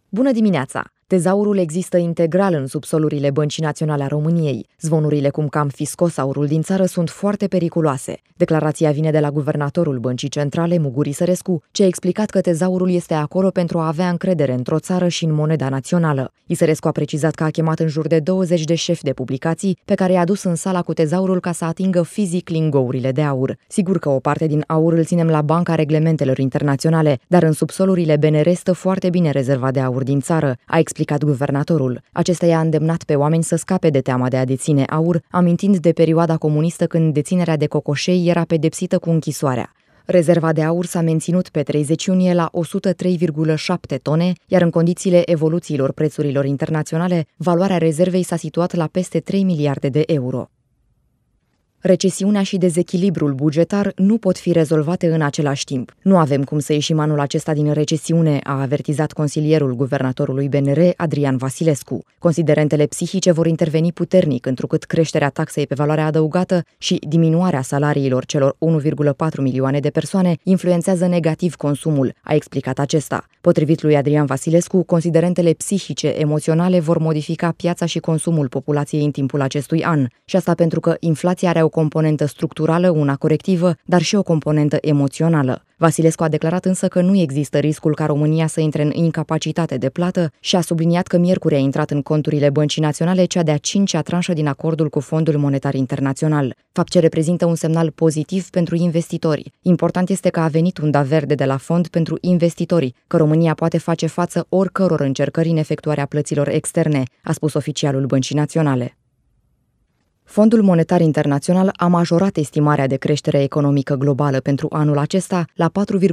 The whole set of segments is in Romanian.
Bună dimineața! Tezaurul există integral în subsolurile Băncii Naționale a României. Zvonurile cum că am fi scos aurul din țară sunt foarte periculoase. Declarația vine de la guvernatorul Băncii Centrale, Muguri Sărescu, ce a explicat că tezaurul este acolo pentru a avea încredere într-o țară și în moneda națională. Sărescu a precizat că a chemat în jur de 20 de șefi de publicații pe care i-a dus în sala cu tezaurul ca să atingă fizic lingourile de aur. Sigur că o parte din aur îl ținem la Banca Reglementelor Internaționale, dar în subsolurile BNR stă foarte bine rezerva de aur din țară, a explicat guvernatorul. Acesta i-a îndemnat pe oameni să scape de teama de a deține aur, amintind de perioada comunistă când deținerea de cocoșei era pedepsită cu închisoarea. Rezerva de aur s-a menținut pe 30 iunie la 103,7 tone, iar în condițiile evoluțiilor prețurilor internaționale, valoarea rezervei s-a situat la peste 3 miliarde de euro. Recesiunea și dezechilibrul bugetar nu pot fi rezolvate în același timp. Nu avem cum să ieșim anul acesta din recesiune, a avertizat consilierul guvernatorului BNR, Adrian Vasilescu. Considerentele psihice vor interveni puternic, întrucât creșterea taxei pe valoare adăugată și diminuarea salariilor celor 1,4 milioane de persoane influențează negativ consumul, a explicat acesta. Potrivit lui Adrian Vasilescu, considerentele psihice, emoționale vor modifica piața și consumul populației în timpul acestui an. Și asta pentru că inflația are o componentă structurală, una corectivă, dar și o componentă emoțională. Vasilescu a declarat însă că nu există riscul ca România să intre în incapacitate de plată și a subliniat că miercuri a intrat în conturile Băncii Naționale cea de-a 5-a tranșă din acordul cu Fondul Monetar Internațional, fapt ce reprezintă un semnal pozitiv pentru investitori. Important este că a venit unda verde de la fond pentru investitori, că România poate face față oricăror încercări în efectuarea plăților externe, a spus oficialul Băncii Naționale. Fondul Monetar Internațional a majorat estimarea de creștere economică globală pentru anul acesta la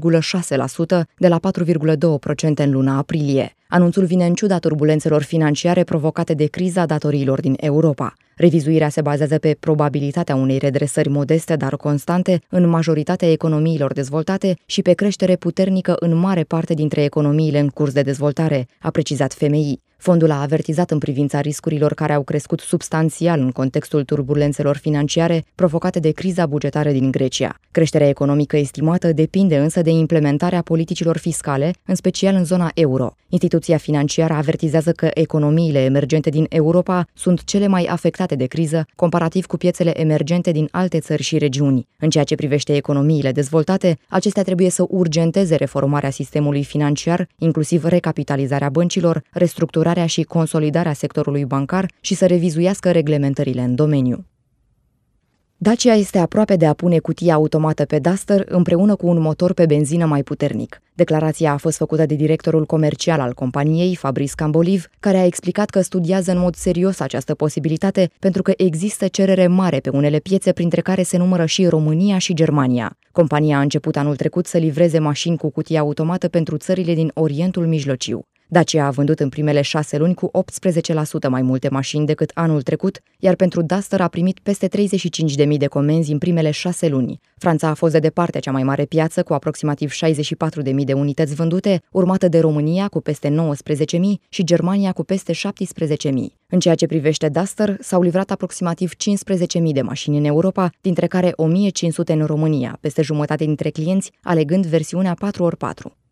4,6% de la 4,2% în luna aprilie. Anunțul vine în ciuda turbulențelor financiare provocate de criza datoriilor din Europa. Revizuirea se bazează pe probabilitatea unei redresări modeste, dar constante, în majoritatea economiilor dezvoltate și pe creștere puternică în mare parte dintre economiile în curs de dezvoltare, a precizat FMI. Fondul a avertizat în privința riscurilor care au crescut substanțial în contextul turbulențelor financiare provocate de criza bugetară din Grecia. Creșterea economică estimată depinde însă de implementarea politicilor fiscale, în special în zona euro. Instituția financiară avertizează că economiile emergente din Europa sunt cele mai afectate de criză, comparativ cu piețele emergente din alte țări și regiuni. În ceea ce privește economiile dezvoltate, acestea trebuie să urgenteze reformarea sistemului financiar, inclusiv recapitalizarea băncilor, restructurarea și consolidarea sectorului bancar și să revizuiască reglementările în domeniu. Dacia este aproape de a pune cutia automată pe Duster împreună cu un motor pe benzină mai puternic. Declarația a fost făcută de directorul comercial al companiei, Fabrice Cambolive, care a explicat că studiază în mod serios această posibilitate pentru că există cerere mare pe unele piețe, printre care se numără și România și Germania. Compania a început anul trecut să livreze mașini cu cutie automată pentru țările din Orientul Mijlociu. Dacia a vândut în primele 6 luni cu 18% mai multe mașini decât anul trecut, iar pentru Duster a primit peste 35.000 de comenzi în primele 6 luni. Franța a fost de departe cea mai mare piață, cu aproximativ 64.000 de unități vândute, urmată de România cu peste 19.000 și Germania cu peste 17.000. În ceea ce privește Duster, s-au livrat aproximativ 15.000 de mașini în Europa, dintre care 1.500 în România, peste jumătate dintre clienți alegând versiunea 4x4.